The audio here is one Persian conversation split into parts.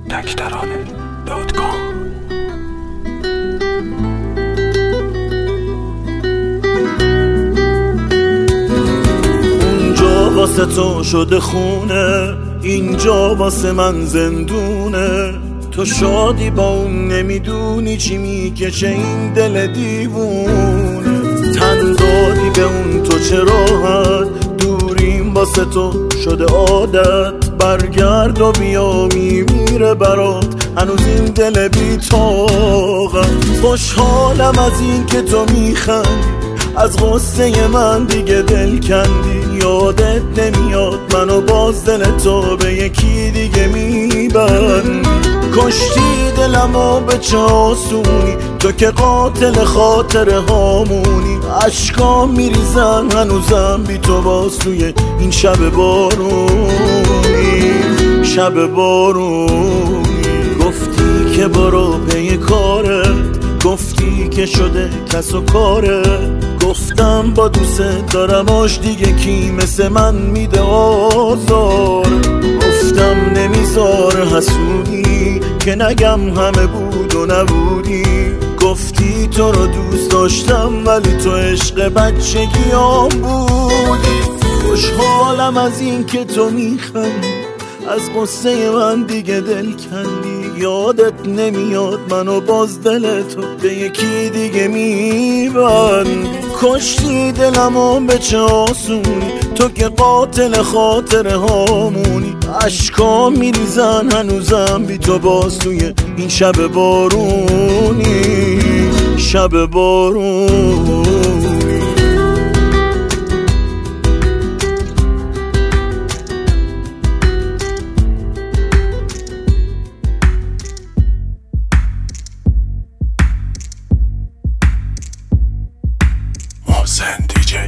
تکترانه.com. اونجا واسه تو شده خونه، اینجا واسه من زندونه. تو شادی با اون نمیدونی چی میکشه این دل دیوونه. تن دادی به اون تو چه راحت، دوریم واسه تو شده عادت. برگرد و بیا میمیره برات هنوز این دل بی طاقت. خوشحالم از این که تو میخندی، از غصه من دیگه دل کندی. یادت نمیاد منو باز دل تو به یکی دیگه میبندی. کشتی دلمو به چه آسونی، تو که قاتل خاطره هامونی. عشقام میریزن هنوزم بی تو باز توی این شب بارونی. شب بارونی. گفتی که برو پی کارت، گفتی که شده کس و کاره. گفتم با دوست دارم آش دیگه کی مثل من میده آزار. گفتم نمیذار حسودی که نگم همه بود و نبودی. گفتی تو رو دوست داشتم ولی تو عشق بچگیام بودی. خوشحالم از این که تو میخندی، از قصه من دیگه دل کندی. یادت نمیاد منو باز دل تو به یکی دیگه میبندی. کشتی دلمو به چه آسونی، تو که قاتل خاطره هامونی. عشقام میریزن هنوزم بی تو باز توی این شب بارونی. شب بارونی. محسن دیجی.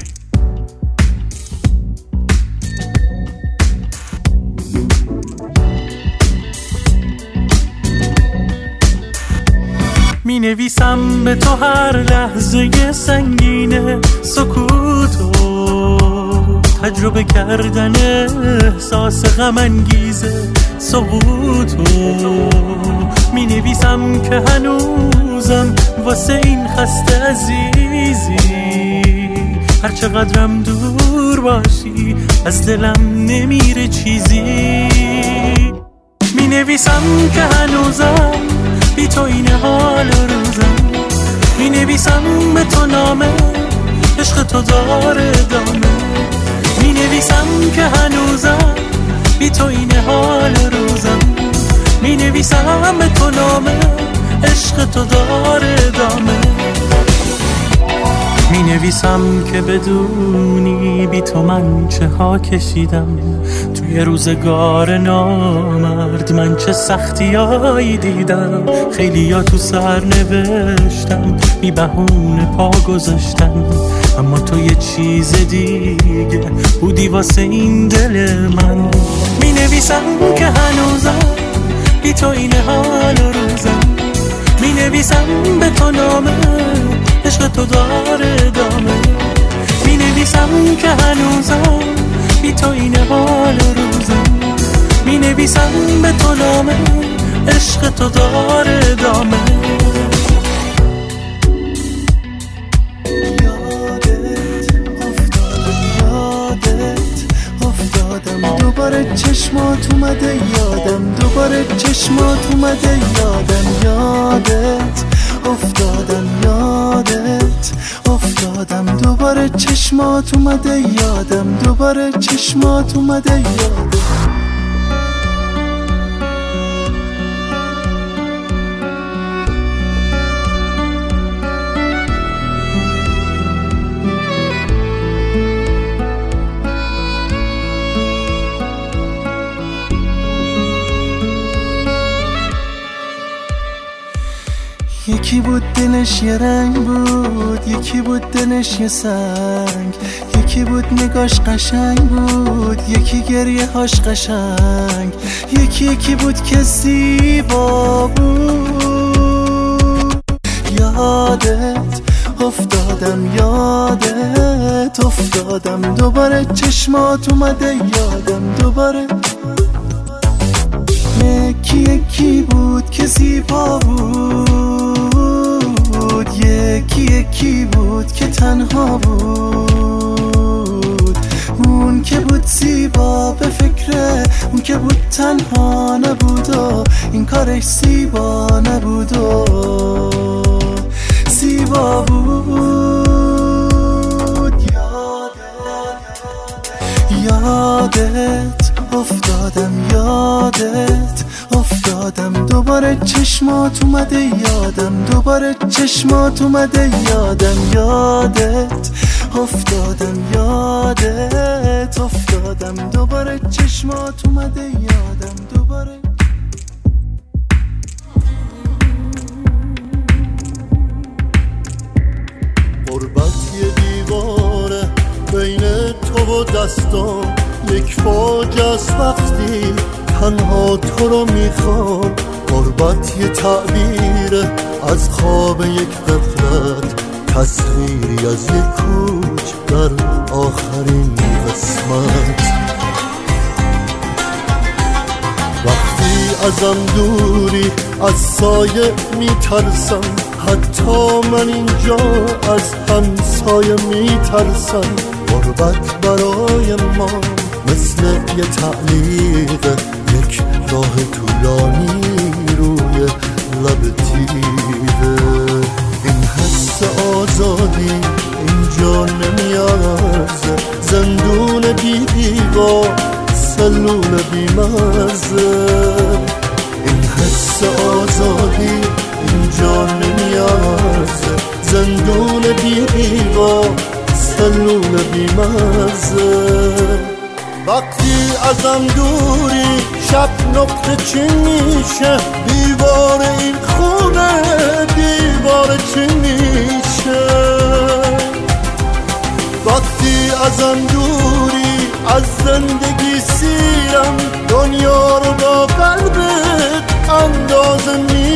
می نویسم به تو هر لحظه سنگینه سکوتو، تجربه کردن احساس غم انگیزه سقوطو. می نویسم که هنوزم واسه این خسته عزیزی، هر چقدرم دور باشی از دلم نمیره چیزی. می نویسم که هنوزم بی تو این حال روزم. می نویسم به تو نامه عشق تو داره ادامه. می نویسم که هنوزم بی تو این حال روزم. می نویسم به تو نامه عشق تو داره ادامه. می نویسم که بدونی بی تو من چه ها کشیدم. توی روزگار نامرد من چه سختیایی دیدم. خیلی ها تو سر نوشتم، بی بهونه پا گذاشتم. اما تو یه چیز دیگه بودی واسه این دل من. می نویسم که هنوزم بی تو این حال روزم. می نویسم به تو نامه عشق تو داره ادامه. می نویسم که هنوزم بی تو این حال روزم. می نویسم به تو نامه عشق تو داره ادامه. دوباره چشمات اومده یادم، دوباره چشمات اومده یادم. یادت افتادم، یادت افتادم. دوباره چشمات اومده یادم، دوباره چشمات اومده یادم. یکی بود دلش یه رنگ بود، یکی بود دلش یه سنگ. یکی بود نگاش قشنگ بود، یکی گریه هاش قشنگ. یکی بود که زیبا بود. یادت افتادم، یادت افتادم. دوباره چشمات اومده یادم، دوباره یکی یکی بود که زیبا بود، یکی بود که تنها بود. اون که بود زیبا به فکره، اون که بود تنها نبود و این کارش زیبا نبود و زیبا بود. یادت افتادم، یادت افتادم، دوباره چشمات اومده یادم، دوباره چشمات اومده یادم. یادت افتادم، یادت افتادم، دوباره چشمات اومده یادم، دوباره. غربت یه دیواره بین تو و دستان، یک فاجعه است وقتی تنها تو رو میخوام. غربت یه تعبیره از خواب یک غفلت، تصویری از یک کوچ در آخرین قسمت. وقتی ازم دوری از سایه میترسم، حتی من اینجا از همسایه میترسم. غربت برای ما مثل یه تعلیق، یک راه طولانی روی لب تیره. این حس آزادی اینجا نمیارزه، زندون بی دیوار، سلول بی مرزه. این حس آزادی اینجا نمیارزه، زندون بی دیوار، سلول بی مرزه. وقتی ازم دوری شب نقطه چین میشه، دیوار این خونه دیوار چین میشه. وقتی ازم دوری از زندگی سیرم، دنیا رو با قلبت اندازه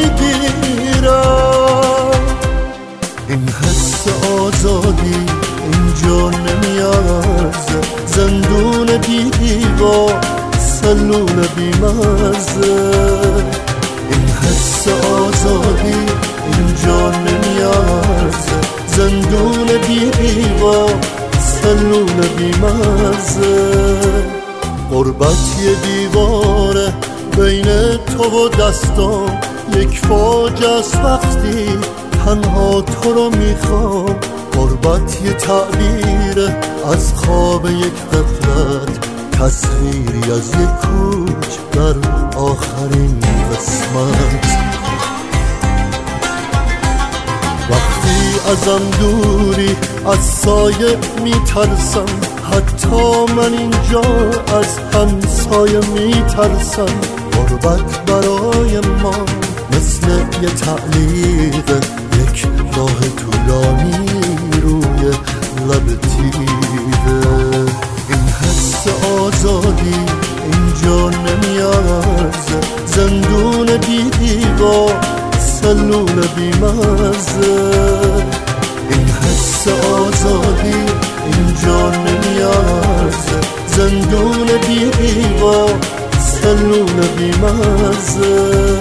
میگیرم. این حس آزادی اینجا نمیارزه، زندون بی دیوار، سلول بی مرزه. این حس آزادی اینجا نمیارزه، زندون بی دیوار، سلول بی مرزه. غربت یه دیواره بین تو و دستان، یک فاجعه است وقتی تنها تو رو میخوام. غربت یه تعبیره از خواب یک غفلت، تصویری از یک کوچ در آخرین قسمت. وقتی ازم دوری از سایه میترسم، حتی من اینجا از همسایه میترسم. غربت برای ما مثل یه تعلیق، یک راه طولانی روی لب تیره. این حس آزادی اینجا نمیارزه، زندون بی دیوار، سلول بی مرزه. این حس آزادی اینجا نمیارزه، زندون بی دیوار، سلول بی مرزه.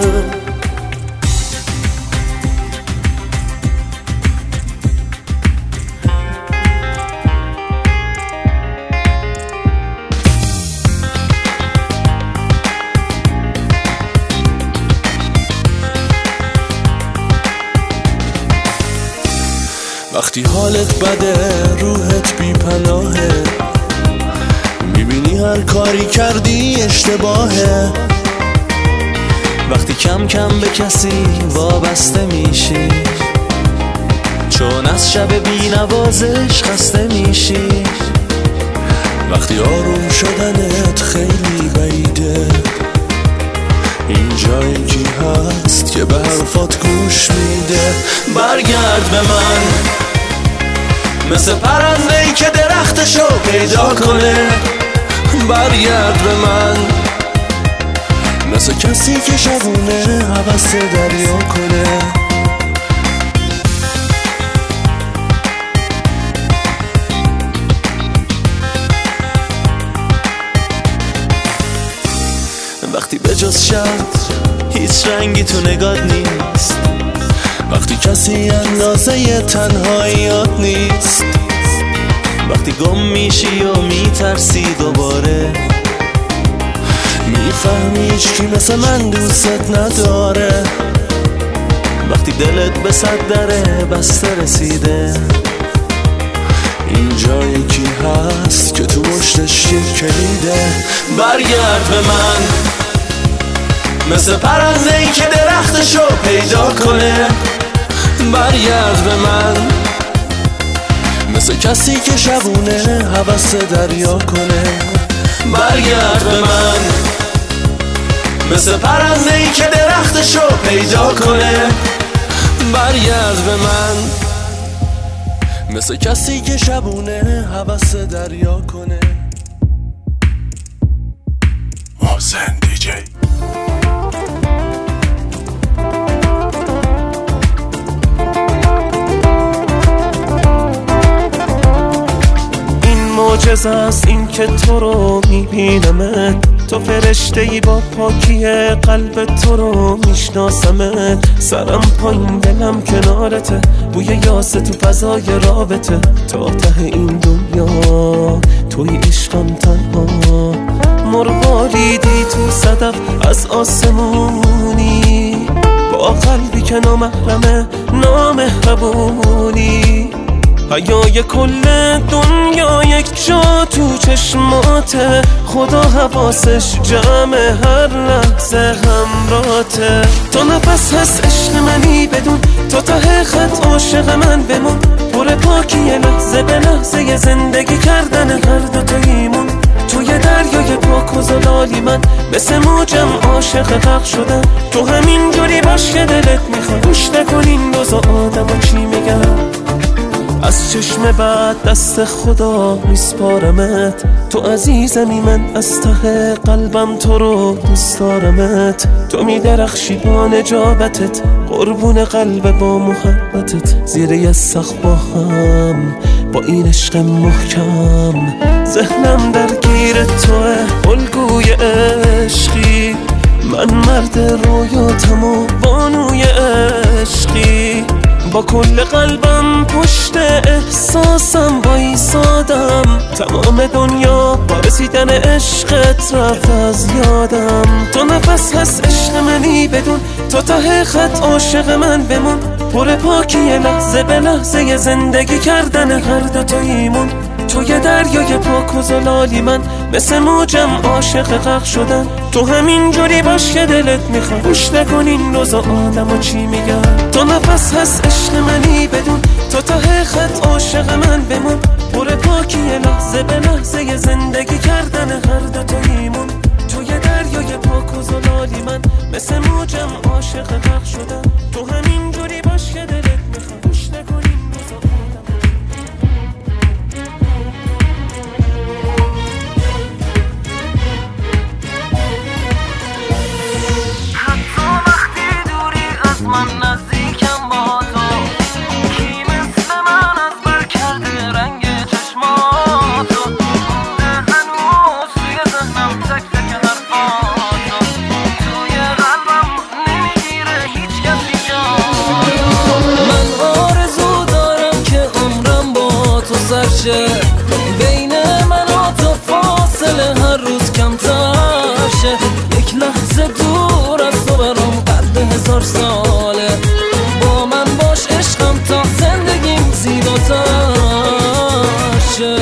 وقتی حالت بده روحت بی پناهه، میبینی هر کاری کردی اشتباهه. وقتی کم کم به کسی وابسته میشی، چون از شب بی نوازش خسته میشی. وقتی آروم شدنت خیلی بعیده، اینجا یکی هست که به حرفات گوش میده. برگرد به من مثل پرنده‌ای که درختشو پیدا کنه، برگرد به من مثل کسی که شبونه هوس دریا کنه. وقتی به جز شب هیچ رنگی تو نگات نیست، وقتی کسی اندازه تنهاییات نیست، وقتی گم میشی و میترسی دوباره، میفهمی هیچکی مثل من دوست نداره، وقتی دلت به صد دره بسته رسیده، اینجا یکی هست که تو مشتش یک کلیده. برگرد به من مثل پرنده‌ای که درختشو پیدا کنه، برگرد به من مثل کسی که شبونه هوس دریا کنه، برگرد به من مثل پرنده‌ای که درختشو پیدا کنه، برگرد به من مثل کسی که شبونه هوس دریا کنه. محسن دیجی. معجزه است این که تو رو میبینمت، تو فرشته‌ای با پاکی قلب تو رو میشناسمت، سرم پایین دلم کنارته، بوی یاسه تو فضای رابطه، تا ته این دنیا توی عشقم تنها، مرواریدی تو صدف از آسمونی، با قلبی که نامحرمه نامهربونی، حیای کل دنیا یک جا تو چشماته، خدا حواسش جمع هر لحظه همراته، تا نفس هست عشق منی بدون، تا ته خط عاشق من بمون، پر پاکی لحظه به لحظه زندگی کردن هر دو تاییمون، توی دریای پاک و زلالی من مثل موجم عاشق غرق شدم، تو همین جوری باش که دلت میخواد، گوش نکن این روزا آدم چی میگن، از چشم بعد دست خدا میسپارمت، تو عزیزمی من از ته قلبم تو رو دوست دارمت، تو میدرخشی با نجابتت، قربون قلب با محبتت، زیر یه سقف با هم با این عشق محکم، ذهنم درگیر توه الگوی عشقی، من مرد رویاتم و بانوی عشقی، با کل قلبم پشت احساسم بایستادم، تمام دنیا با رسیدن عشقت رفت از یادم، تو نفس هست عشق منی بدون، تا ته خط عاشق من بمون، پر پاکی لحظه به لحظه زندگی کردن هر دو تاییمون، توی دریای پاک و زلالی من مثل موجم عاشق غرق شدم، تو همین جوری باش که دلت میخواد، گوش نکن این روزا آدم چی میگن، تو نفس هست عشق منی بدون، تا ته خط عاشق من بمون، پر پاکی لحظه به لحظه زندگی کردن هر دو تاییمون، توی دریای پاک و زلالی من مثل موجم عاشق غرق شدم، تو همین جوری باش که دلت میخواد، گوش نکن این روزا من نزدیکم با تو، کی مثل من از بر کرده رنگ چشماتو، هنوز توی ذهنم تک تک حرفاتو، توی قلبم نمیگیره هیچ کسی جاتو، من آرزو دارم که عمرم با تو سرشه، بین من و تو فاصله هر روز کمتر شه، یک لحظه دور از تو برام قد 1000 ساله، با من باش عشقم تا زندگیم زیباتر شه،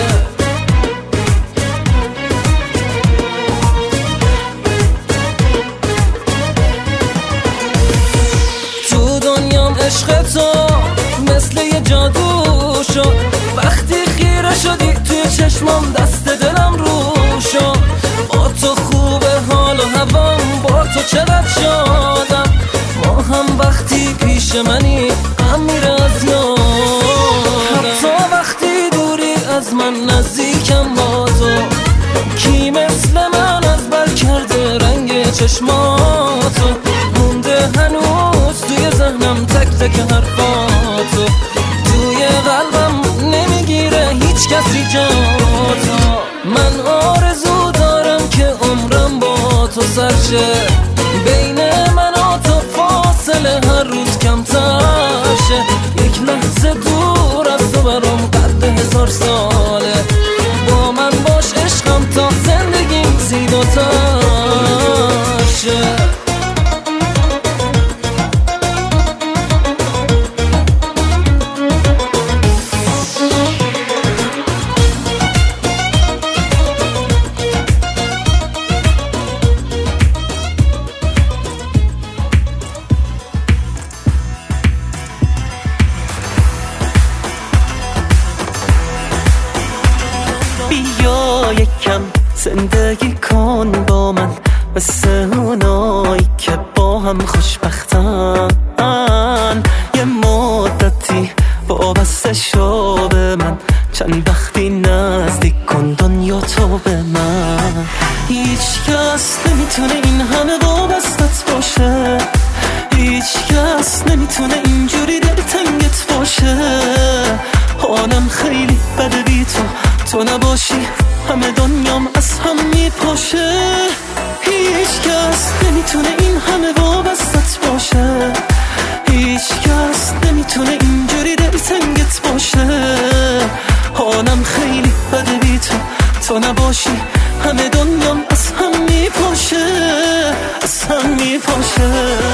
تو دنیام عشق تو مثل یه جادو شد، وقتی خیره شدی توی چشمام دست دلم رو شد، با تو خوبه حال و هوام، با تو چقدر شادم، ما هم وقتی پیش منی هم میره از یادم، حتی وقتی دوری از من نزدیکم با تو، کی مثل من از بر کرده رنگ چشماتو، مونده هنوز توی ذهنم تک تک حرفاتو، توی قلبم نمیگیره هیچ کسی جاتو، من آرزو دارم که عمرم با تو سرشه، بین من و یک لحظه دور از تو برام قد 1000 ساله. با من باش عشقم تا زندگیم زیباتر شه. بیا یکم زندگی کن با من، مثل اونایی که با هم خوشبختن. یه مدتی وابسته شو به من، چند وقتی نزدیک کن دنیا تو به من. هیچ کس نمیتونه این همه وابستت باشه، هیچ کس نمیتونه اینجوری دلتنگت باشه. حالم خیلی بده بی تو نباشی، همه دنیام از هم میپاشه. هیچ کس نمیتونه این همه وابستت باشه، هیچ کس نمیتونه اینجوری دلتنگت باشه. حالم خیلی بده بی تو نباشی، همه دنیام از هم میپاشه، از هم میپاشه.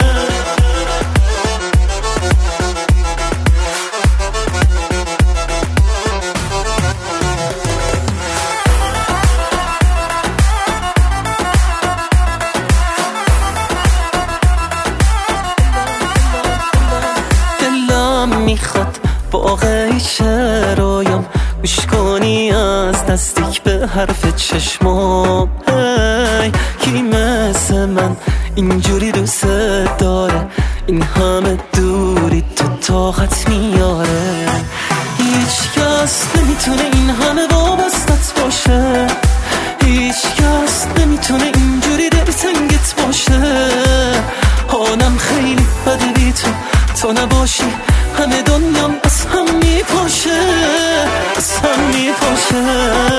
میخواد واقعی شرایم گوش کنی از نزدیک به حرف چشمام. کی مثل من اینجوری دوست داره، این همه دوری تو طاقت میاره. هیچ کس نمیتونه این همه وابستت باشه، هیچ کس نمیتونه اینجوری دلتنگت باشه. حالم خیلی بده بی تو نباشی، همه دنیام از هم میپاشه، از هم میپاشه.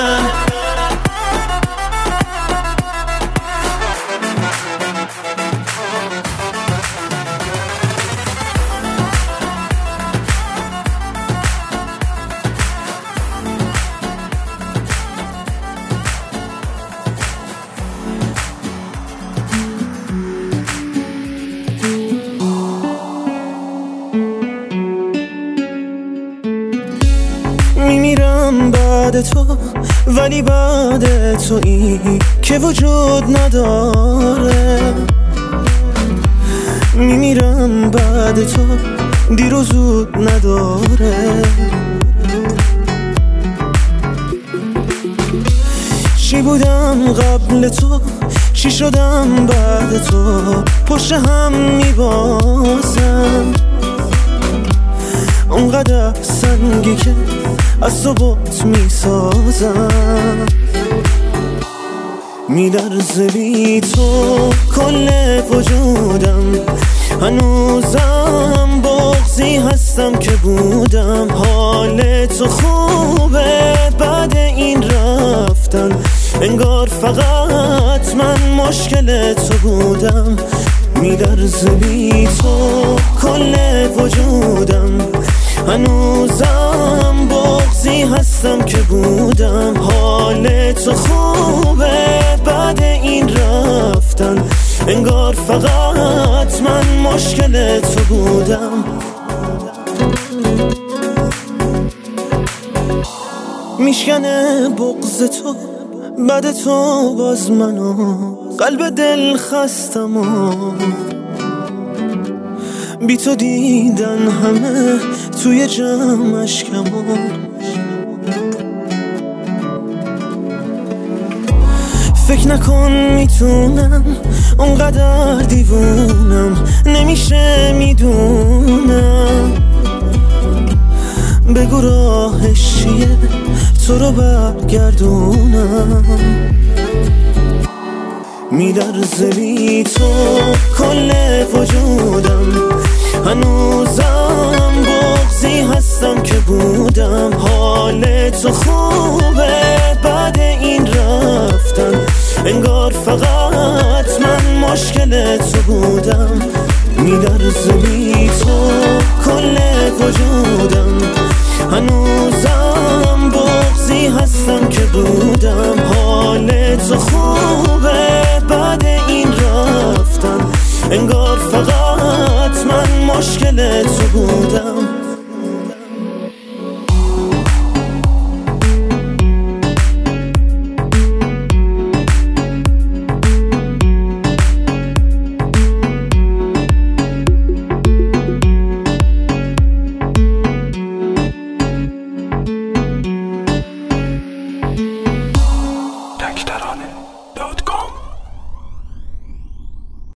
میمیرم بعد تو، ولی بعد تو این که وجود نداره. میمیرم بعد تو، دیر و زود نداره. چی بودم قبل تو، چی شدم بعد تو، پشت هم میبازم. اونقدر سنگی که از تو بات میسازم. میلرزه بی تو کل وجودم، هنوزم بغضی هستم که بودم. حال تو خوبه بعد این رفتن، انگار فقط من مشکل تو بودم. میلرزه بی تو کل وجودم، هنوزم بغضی هستم که بودم. حال تو خوبه بعد این رفتن، انگار فقط من مشکل تو بودم. میشکنه بغض تو بعد تو باز منو، قلب دل خستم و بی تو دیدن همه توی جمعش کمون. فکر نکن میتونم اونقدر دیوونم، نمیشه میدونم. بگو راهش چیه تو رو برگردونم. میلرزه بی تو کل وجودم، هنوزم بغضی هستم که بودم. حال تو خوبه بعد این رفتن، انگار فقط من مشکل تو بودم. میلرزه بی تو کل وجودم، هنوزم بغضی هستم که بودم.